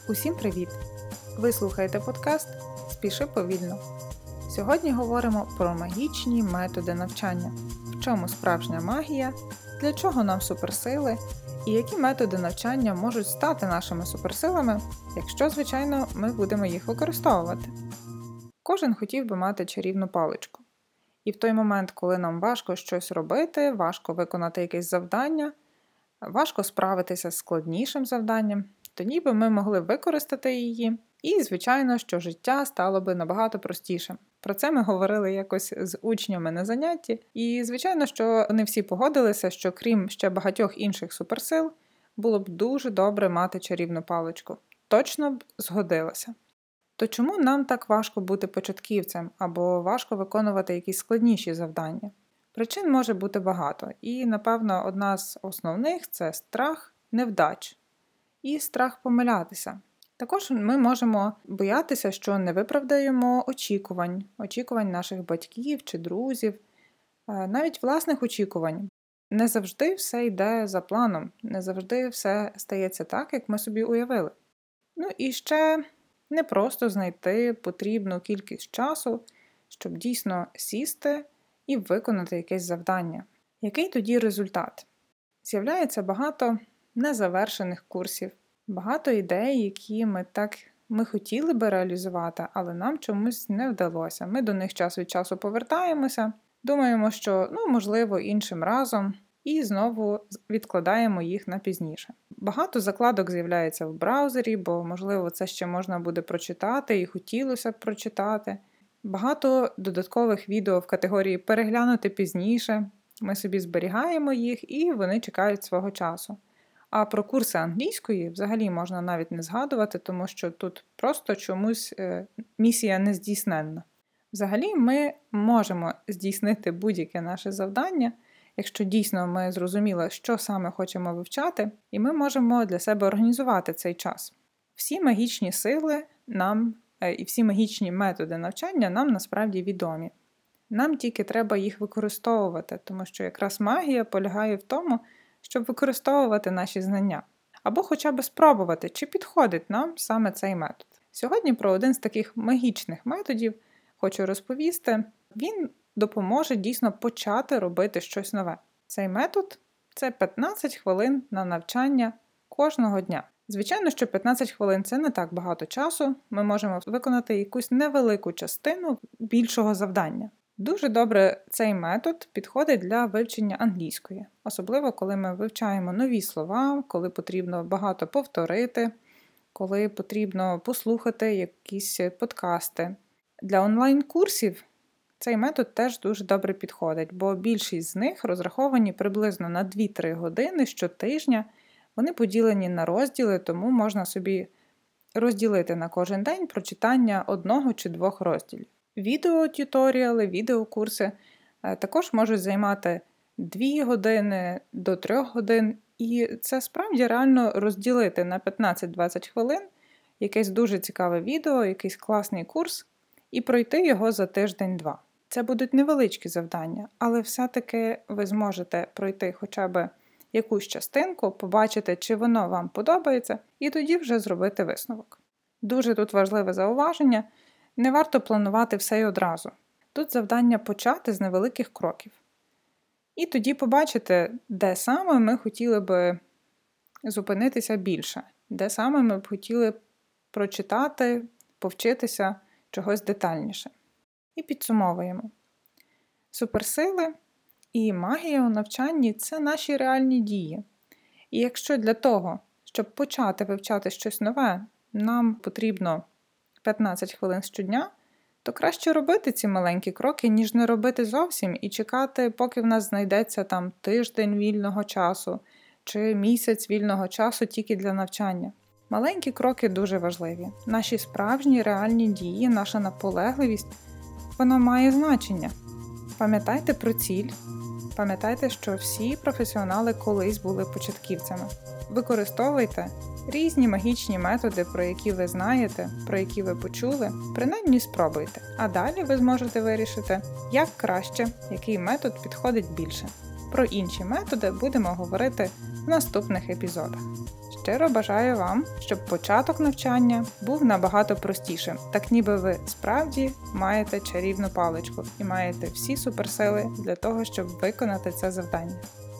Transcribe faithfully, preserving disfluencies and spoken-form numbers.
Усім привіт! Ви слухаєте подкаст «Спіши повільно». Сьогодні говоримо про магічні методи навчання. В чому справжня магія, для чого нам суперсили і які методи навчання можуть стати нашими суперсилами, якщо, звичайно, ми будемо їх використовувати. Кожен хотів би мати чарівну паличку. І в той момент, коли нам важко щось робити, важко виконати якесь завдання, важко справитися з складнішим завданням, тоді би ми могли використати її, і, звичайно, що життя стало би набагато простішим. Про це ми говорили якось з учнями на занятті, і, звичайно, що вони всі погодилися, що крім ще багатьох інших суперсил, було б дуже добре мати чарівну паличку. Точно б згодилося. То чому нам так важко бути початківцем або важко виконувати якісь складніші завдання? Причин може бути багато, і, напевно, одна з основних – це страх невдач і страх помилятися. Також ми можемо боятися, що не виправдаємо очікувань, очікувань наших батьків чи друзів, навіть власних очікувань. Не завжди все йде за планом, не завжди все стається так, як ми собі уявили. Ну і ще не просто знайти потрібну кількість часу, щоб дійсно сісти і виконати якесь завдання. Який тоді результат? З'являється багато незавершених курсів, багато ідей, які ми так ми хотіли би реалізувати, але нам чомусь не вдалося. Ми до них час від часу повертаємося, думаємо, що, ну, можливо, іншим разом, і знову відкладаємо їх на пізніше. Багато закладок з'являється в браузері, бо, можливо, це ще можна буде прочитати і хотілося б прочитати. Багато додаткових відео в категорії «переглянути пізніше». Ми собі зберігаємо їх, і вони чекають свого часу. А про курси англійської взагалі можна навіть не згадувати, тому що тут просто чомусь е, місія не здійсненна. Взагалі ми можемо здійснити будь-яке наше завдання, якщо дійсно ми зрозуміли, що саме хочемо вивчати, і ми можемо для себе організувати цей час. Всі магічні сили нам е, і всі магічні методи навчання нам насправді відомі. Нам тільки треба їх використовувати, тому що якраз магія полягає в тому, щоб використовувати наші знання. Або хоча б спробувати, чи підходить нам саме цей метод. Сьогодні про один з таких магічних методів хочу розповісти. Він допоможе дійсно почати робити щось нове. Цей метод – це п'ятнадцять хвилин на навчання кожного дня. Звичайно, що п'ятнадцять хвилин – це не так багато часу. Ми можемо виконати якусь невелику частину більшого завдання. Дуже добре цей метод підходить для вивчення англійської, особливо коли ми вивчаємо нові слова, коли потрібно багато повторити, коли потрібно послухати якісь подкасти. Для онлайн-курсів цей метод теж дуже добре підходить, бо більшість з них розраховані приблизно на дві-три години щотижня. Вони поділені на розділи, тому можна собі розділити на кожен день прочитання одного чи двох розділів. Відеотюторіали, відеокурси також можуть займати дві години до трьох годин, і це справді реально розділити на п'ятнадцять-двадцять хвилин якесь дуже цікаве відео, якийсь класний курс, і пройти його за тиждень-два. Це будуть невеличкі завдання, але все-таки ви зможете пройти хоча б якусь частинку, побачити, чи воно вам подобається, і тоді вже зробити висновок. Дуже тут важливе зауваження – не варто планувати все й одразу. Тут завдання почати з невеликих кроків. І тоді побачити, де саме ми хотіли би зупинитися більше, де саме ми б хотіли прочитати, повчитися чогось детальніше. І підсумовуємо. Суперсили і магія у навчанні – це наші реальні дії. І якщо для того, щоб почати вивчати щось нове, нам потрібно п'ятнадцять хвилин щодня, то краще робити ці маленькі кроки, ніж не робити зовсім і чекати, поки в нас знайдеться там тиждень вільного часу чи місяць вільного часу тільки для навчання. Маленькі кроки дуже важливі. Наші справжні реальні дії, наша наполегливість, вона має значення. Пам'ятайте про ціль, пам'ятайте, що всі професіонали колись були початківцями. Використовуйте різні магічні методи, про які ви знаєте, про які ви почули, принаймні спробуйте. А далі ви зможете вирішити, як краще, який метод підходить більше. Про інші методи будемо говорити в наступних епізодах. Щиро бажаю вам, щоб початок навчання був набагато простішим, так ніби ви справді маєте чарівну паличку і маєте всі суперсили для того, щоб виконати це завдання.